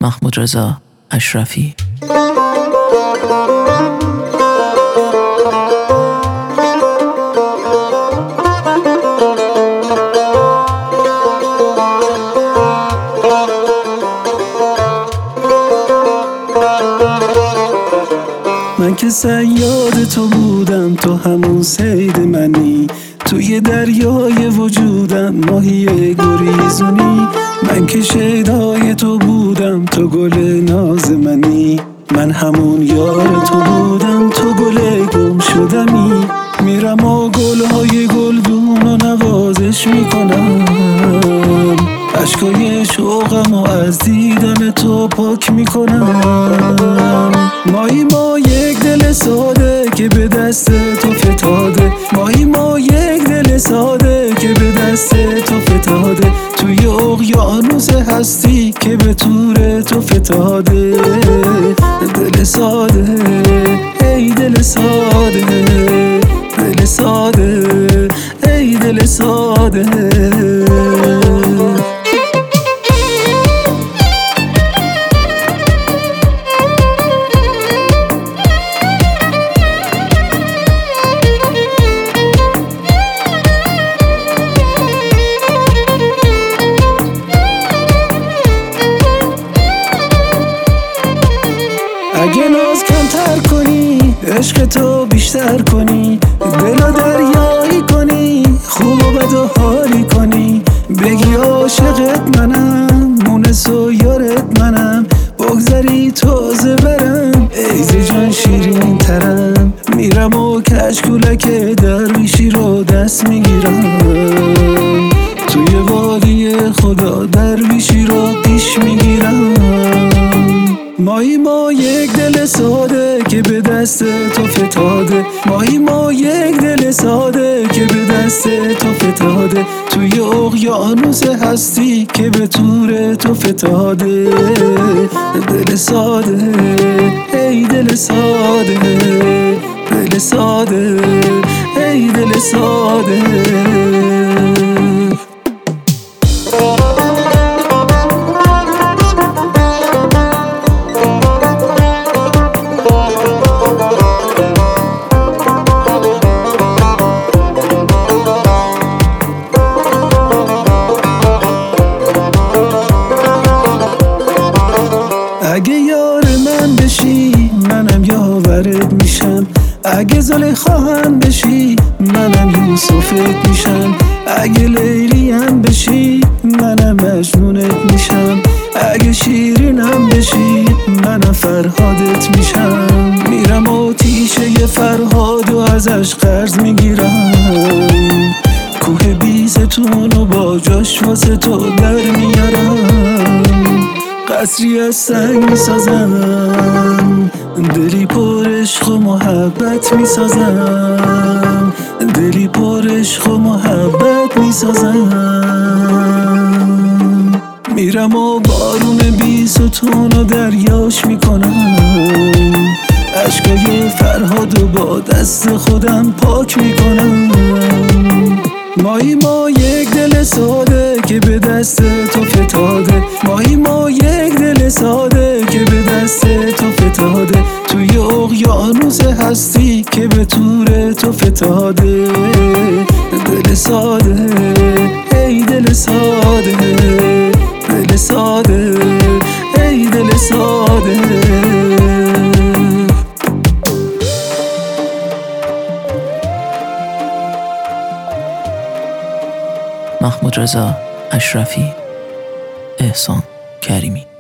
محمود رضا اشرفی. من که صیاد تو بودم، تو همون صید منی، توی دریای وجودم ماهی گریزونی. من که شیدای تو بودم، تو گل ناز منی، من همون یار تو بودم، تو گل گم شدمی. میرم و گلهای گلگون و نوازش میکنم، اشکای شوقم و از دیدن تو پاک میکنم. مایی ما یک دل ساده که به دست تو فتاده، مایی ما یک دل ساده که به دست تو فتاده، توی اقیانوس هستی که به تور تو فتاده. دل ساده ای دل ساده، دل ساده ای دل ساده. اگه ناز کمتر کنی، عشق تو بیشتر کنی، دل دریایی کنی، خوب و بد و حالی کنی، بگی عاشقت منم، مونس و یارت منم، بگذری تازه برم، ایزی جان شیرین ترم. میرم و کشکولک درویشی رو دست میگیرم، توی وادی خدا درویشی رو پیش میگیرم. مایی ما یک دل ساده که به دست تو فتاده، مایی ما یک دل ساده که به دست تو فتاده، توی اقیانوس هستی که به تور تو فتاده. دل ساده ای دل ساده، دل ساده ای دل ساده. اگه یار من بشی منم یاورت میشم، اگه زلیخاهم بشی منم یوسفت میشم، اگه لیلیم بشی منم مجنونت میشم، اگه شیرینم بشی منم فرهادت میشم. میرم آتیشه فرهاد و ازش قرض میگیرم، کوه بیستون و با جاش واسه تو در میارم، قصری از سنگ میسازم، دلی پر عشق و محبت میسازم، دلی پر عشق و محبت میسازم. میرم و بارون بیستون و دریاش میکنم، اشکای فرهاد و با دست خودم پاک میکنم. مایی ما یک دل ساده که به دست تو فتاده، مایی ما یک دل ساده که به دست تو فتاده، توی اقیانوس هستی که به تور تو فتاده. دل ساده ای دل ساده، دل ساده ای دل ساده. محمود رضا اشرفی، احسان کریمی.